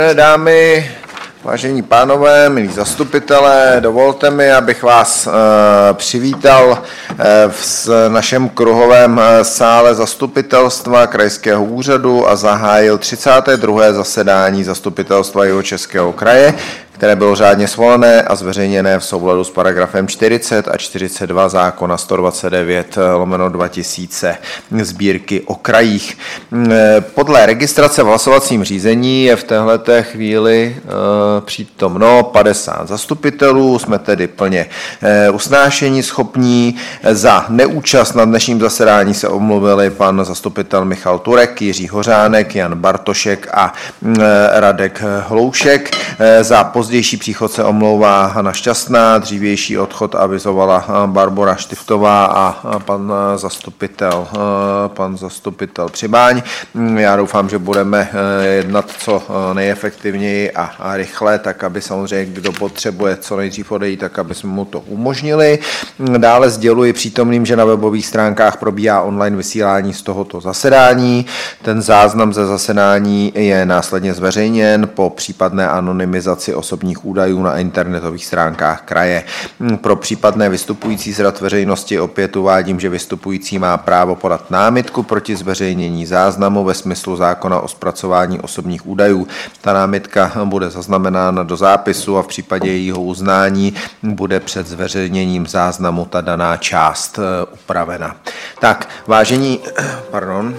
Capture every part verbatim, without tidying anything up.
Dámy, vážení pánové, milí zastupitelé, dovolte mi, abych vás e, přivítal e, v našem kruhovém sále zastupitelstva Krajského úřadu a zahájil třicáté druhé zasedání zastupitelstva Jihočeského kraje, které bylo řádně svolené a zveřejněné v souladu s paragrafem čtyřicet a čtyřicet dva zákona sto dvacet devět lomeno dva tisíce sbírky o krajích. Podle registrace v hlasovacím řízení je v téhleté chvíli přítomno padesát zastupitelů, jsme tedy plně usnášení schopní. Za neúčast na dnešním zasedání se omluvili pan zastupitel Michal Turek, Jiří Hořánek, Jan Bartošek a Radek Hloušek. Za pozdější příchod se omlouvá Hana Šťastná, dřívější odchod avizovala Barbora Štiftová a pan zastupitel, pan zastupitel Přibáň. Já doufám, že budeme jednat co nejefektivněji a, a rychle, tak aby samozřejmě, kdo potřebuje co nejdřív odejít, tak aby jsme mu to umožnili. Dále sděluji přítomným, že na webových stránkách probíhá online vysílání z tohoto zasedání. Ten záznam ze zasedání je následně zveřejněn po případné anonymizaci osobních údajů na internetových stránkách kraje. Pro případné vystupující z rad veřejnosti opět uvádím, že vystupující má právo podat námitku proti zveřejnění záznamu ve smyslu zákona o zpracování osobních údajů. Ta námitka bude zaznamenána do zápisu a v případě jejího uznání bude před zveřejněním záznamu ta daná část upravena. Tak, vážení, pardon,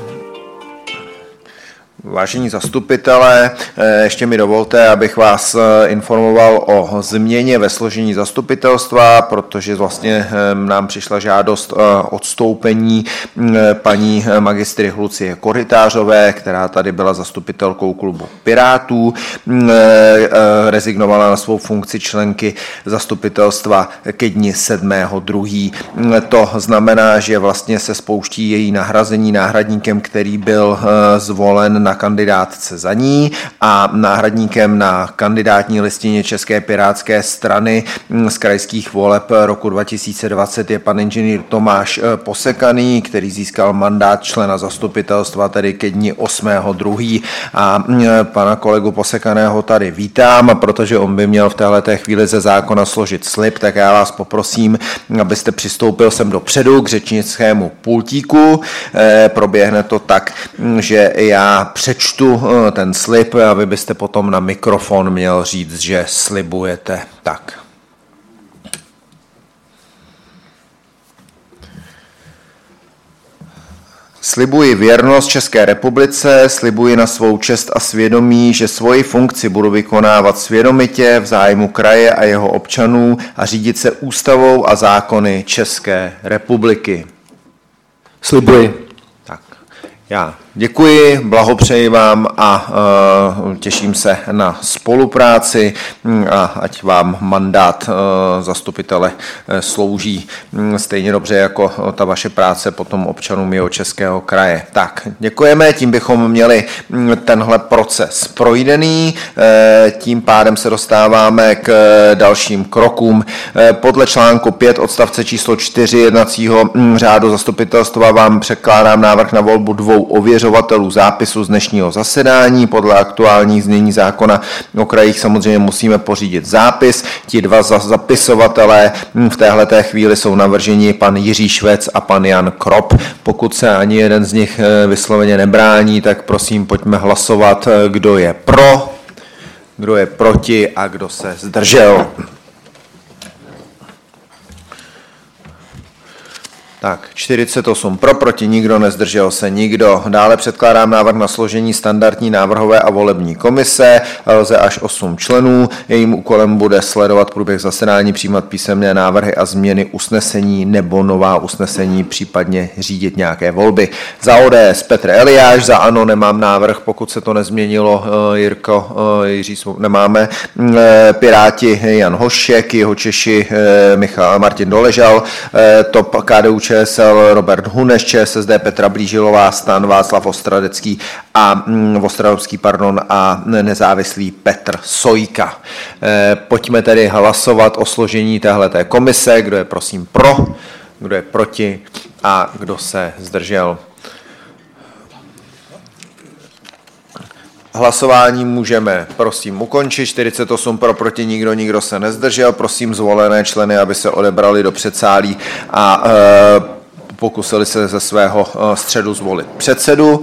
Vážení zastupitelé, ještě mi dovolte, abych vás informoval o změně ve složení zastupitelstva, protože vlastně nám přišla žádost odstoupení paní magistry Lucie Korytářové, která tady byla zastupitelkou klubu Pirátů, rezignovala na svou funkci členky zastupitelstva ke dni sedmého druhého To znamená, že vlastně se spouští její nahrazení náhradníkem, který byl zvolen na kandidátce za ní, a náhradníkem na kandidátní listině České pirátské strany z krajských voleb roku dva tisíce dvacet je pan inženýr Tomáš Posekaný, který získal mandát člena zastupitelstva tedy ke dni osmého druhého a pana kolegu Posekaného tady vítám, protože on by měl v téhleté chvíli ze zákona složit slib, tak já vás poprosím, abyste přistoupil sem dopředu k řečnickému pultíku. Proběhne to tak, že já přečtu ten slib a vy byste potom na mikrofon měl říct, že slibujete. Tak. Slibuji věrnost České republice, slibuji na svou čest a svědomí, že svoji funkci budu vykonávat svědomitě v zájmu kraje a jeho občanů a řídit se ústavou a zákony České republiky. Slibuji. Tak, já děkuji, blahopřeji vám a uh, těším se na spolupráci a ať vám mandát uh, zastupitele uh, slouží um, stejně dobře jako uh, ta vaše práce potom občanům Jihočeského kraje. Tak, děkujeme, tím bychom měli um, tenhle proces projdený, uh, tím pádem se dostáváme k uh, dalším krokům. Uh, podle článku pět odstavce číslo čtyři jednacího um, řádu zastupitelstva vám překládám návrh na volbu dvou ověřovatelů zápisu z dnešního zasedání. Podle aktuální znění zákona o krajích samozřejmě musíme pořídit zápis. Ti dva zapisovatelé v téhleté chvíli jsou navrženi pan Jiří Švec a pan Jan Krop. Pokud se ani jeden z nich vysloveně nebrání, tak prosím pojďme hlasovat, kdo je pro, kdo je proti a kdo se zdržel. Tak, čtyřicet osm pro, proti nikdo, nezdržel se nikdo. Dále předkládám návrh na složení standardní návrhové a volební komise, lze až osm členů. Jejím úkolem bude sledovat průběh zasedání, přijímat písemné návrhy a změny usnesení nebo nová usnesení, případně řídit nějaké volby. Za O D S Petr Eliáš, za ANO nemám návrh, pokud se to nezměnilo, Jirko, Jiří, nemáme. Piráti Jan Hošek, Jihočeši Michal Martin Doležal, TOP K D U Č S L Robert Huneš, ČSSD Petra Blížilová, STAN Václav Ostradecký a Ostravský, pardon, a nezávislý Petr Sojka. Pojďme tedy hlasovat o složení téhleté komise. Kdo je prosím pro, kdo je proti a kdo se zdržel. Hlasování můžeme, prosím, ukončit. čtyřicet osm pro, proti nikdo, nikdo se nezdržel. Prosím zvolené členy, aby se odebrali do předsálí a e, pokusili se ze svého středu zvolit předsedu.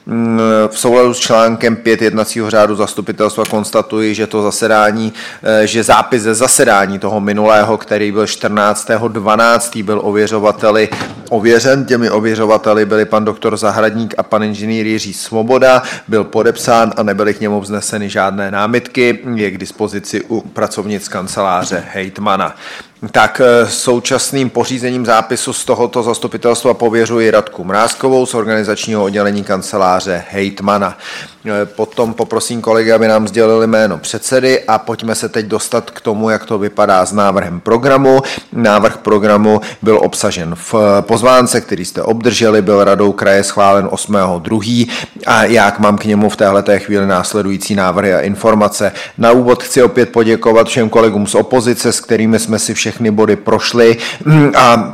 V souladu s článkem pět jednacího řádu zastupitelstva konstatuji, že to zasedání, že zápis ze zasedání toho minulého, který byl čtrnáctého dvanáctého byl ověřovateli ověřen. Těmi ověřovateli byli pan doktor Zahradník a pan inženýr Jiří Svoboda, byl podepsán a nebyly k němu vzneseny žádné námitky. Je k dispozici u pracovnic kanceláře hejtmana. Tak současným pořízením zápisu z tohoto zastupitelstva pověřuji Radku Mrázkovou z organizačního oddělení kanceláře hejtmana. Potom poprosím kolegy, aby nám sdělili jméno předsedy a pojďme se teď dostat k tomu, jak to vypadá s návrhem programu. Návrh programu byl obsažen v pozvánce, který jste obdrželi, byl radou kraje schválen osmého druhého a jak mám k němu v téhleté chvíli následující návrhy a informace. Na úvod chci opět poděkovat všem kolegům z opozice, s kterými jsme si všechny body prošli a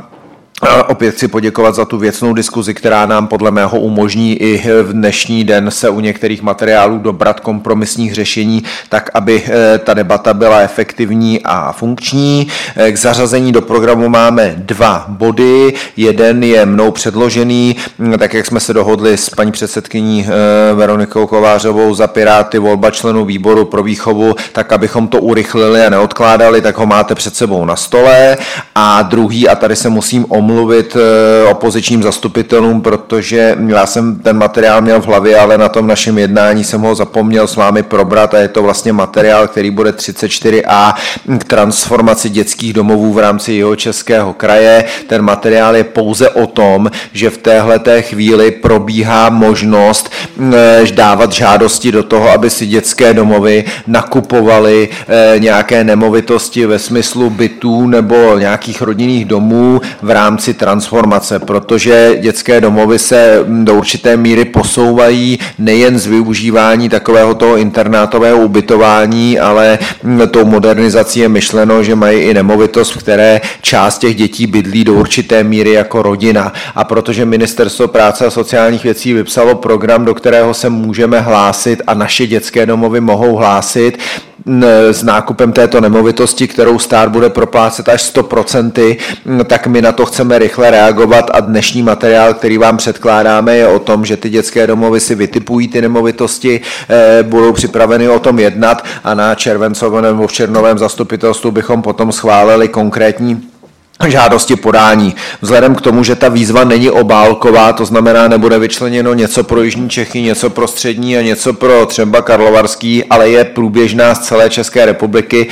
A opět chci poděkovat za tu věcnou diskuzi, která nám podle mého umožní i v dnešní den se u některých materiálů dobrat kompromisních řešení, tak aby ta debata byla efektivní a funkční. K zařazení do programu máme dva body. Jeden je mnou předložený, tak jak jsme se dohodli s paní předsedkyní Veronikou Kovářovou za Piráty, volba členů výboru pro výchovu, tak abychom to urychlili a neodkládali, tak ho máte před sebou na stole. A druhý, a tady se musím omluvit, mluvit opozičním zastupitelům, protože já jsem ten materiál měl v hlavě, ale na tom našem jednání jsem ho zapomněl s vámi probrat a je to vlastně materiál, který bude třicet čtyři a k transformaci dětských domovů v rámci Jihočeského kraje. Ten materiál je pouze o tom, že v téhleté chvíli probíhá možnost dávat žádosti do toho, aby si dětské domovy nakupovaly nějaké nemovitosti ve smyslu bytů nebo nějakých rodinných domů v rámci transformace, protože dětské domovy se do určité míry posouvají nejen z využívání takového toho internátového ubytování, ale tou modernizací je myšleno, že mají i nemovitost, v které část těch dětí bydlí do určité míry jako rodina. A protože Ministerstvo práce a sociálních věcí vypsalo program, do kterého se můžeme hlásit a naše dětské domovy mohou hlásit s nákupem této nemovitosti, kterou stát bude proplácet až sto procent, tak my na to chceme rychle reagovat a dnešní materiál, který vám předkládáme, je o tom, že ty dětské domovy si vytipují ty nemovitosti, budou připraveny o tom jednat a na červencovém nebo v červnovém zastupitelstvu bychom potom schválili konkrétní žádosti podání. Vzhledem k tomu, že ta výzva není obálková, to znamená, nebude vyčleněno něco pro jižní Čechy, něco pro střední a něco pro třeba Karlovarský, ale je průběžná z celé České republiky,